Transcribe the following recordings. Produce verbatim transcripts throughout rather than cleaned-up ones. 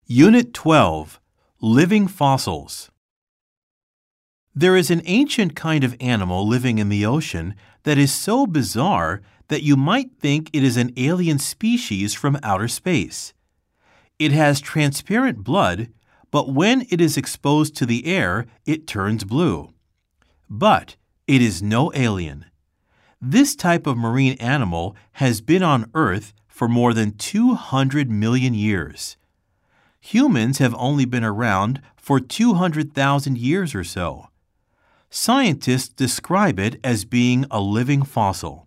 Unit twelve, Living Fossils. There is an ancient kind of animal living in the ocean that is so bizarre that you might think it is an alien species from outer space. It has transparent blood, but when it is exposed to the air, it turns blue. But it is no alien. This type of marine animal has been on Earth for more than two hundred million years. Humans have only been around for two hundred thousand years or so. Scientists describe it as being a living fossil.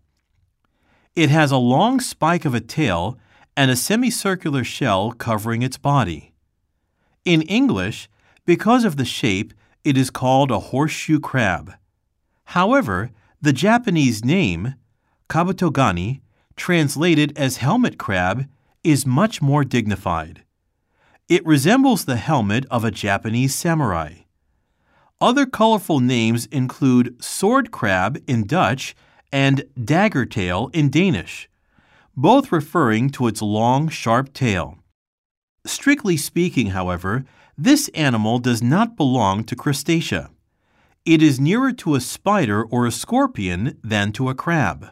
It has a long spike of a tail and a semicircular shell covering its body. In English, because of the shape, it is called a horseshoe crab. However, the Japanese name, kabutogani, translated as helmet crab, is much more dignified. It resembles the helmet of a Japanese samurai. Other colorful names include sword crab in Dutch and daggertail in Danish, both referring to its long, sharp tail. Strictly speaking, however, this animal does not belong to Crustacea. It is nearer to a spider or a scorpion than to a crab.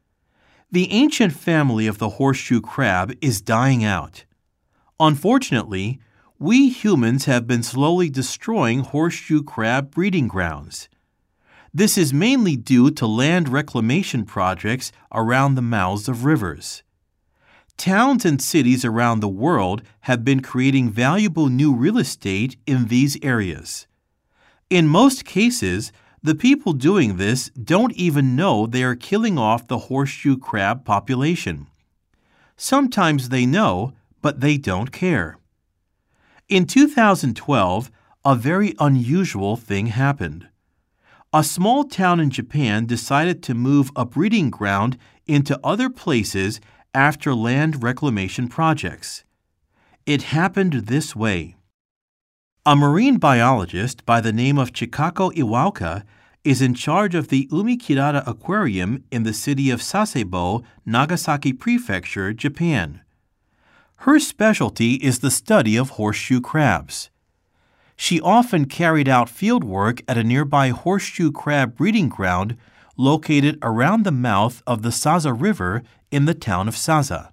The ancient family of the horseshoe crab is dying out. Unfortunately, we humans have been slowly destroying horseshoe crab breeding grounds. This is mainly due to land reclamation projects around the mouths of rivers. Towns and cities around the world have been creating valuable new real estate in these areas. In most cases, the people doing this don't even know they are killing off the horseshoe crab population. Sometimes they know, but they don't care. In two thousand twelve, a very unusual thing happened. A small town in Japan decided to move a breeding ground into other places after land reclamation projects. It happened this way. A marine biologist by the name of Chikako Iwauka is in charge of the Umikirara Aquarium in the city of Sasebo, Nagasaki Prefecture, Japan. Her specialty is the study of horseshoe crabs. She often carried out field work at a nearby horseshoe crab breeding ground located around the mouth of the Sasa River in the town of Sasa.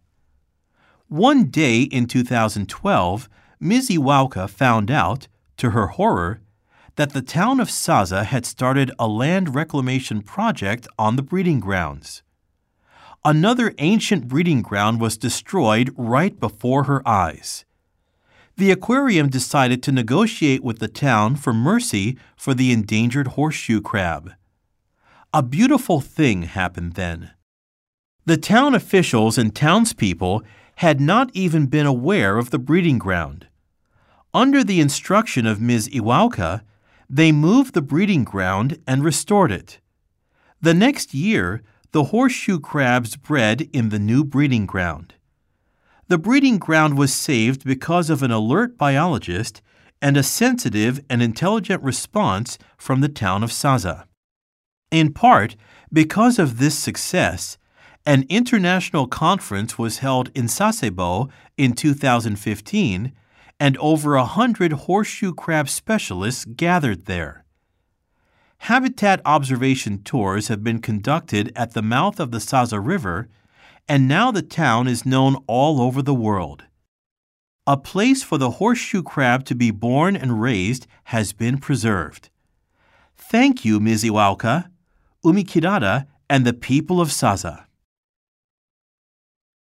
One day in two thousand twelve, Miz Iwauka found out, to her horror, that the town of Sasa had started a land reclamation project on the breeding grounds. Another ancient breeding ground was destroyed right before her eyes. The aquarium decided to negotiate with the town for mercy for the endangered horseshoe crab. A beautiful thing happened then. The town officials and townspeople had not even been aware of the breeding ground. Under the instruction of Miz Iwauka, they moved the breeding ground and restored it. The next year, the horseshoe crabs bred in the new breeding ground. The breeding ground was saved because of an alert biologist and a sensitive and intelligent response from the town of Sasa. In part, because of this success, an international conference was held in Sasebo in two thousand fifteen, and over a hundred horseshoe crab specialists gathered there. Habitat observation tours have been conducted at the mouth of the Sasa River, and now the town is known all over the world. A place for the horseshoe crab to be born and raised has been preserved. Thank you, Miz Iwauka, Umikirara, and the people of Sasa.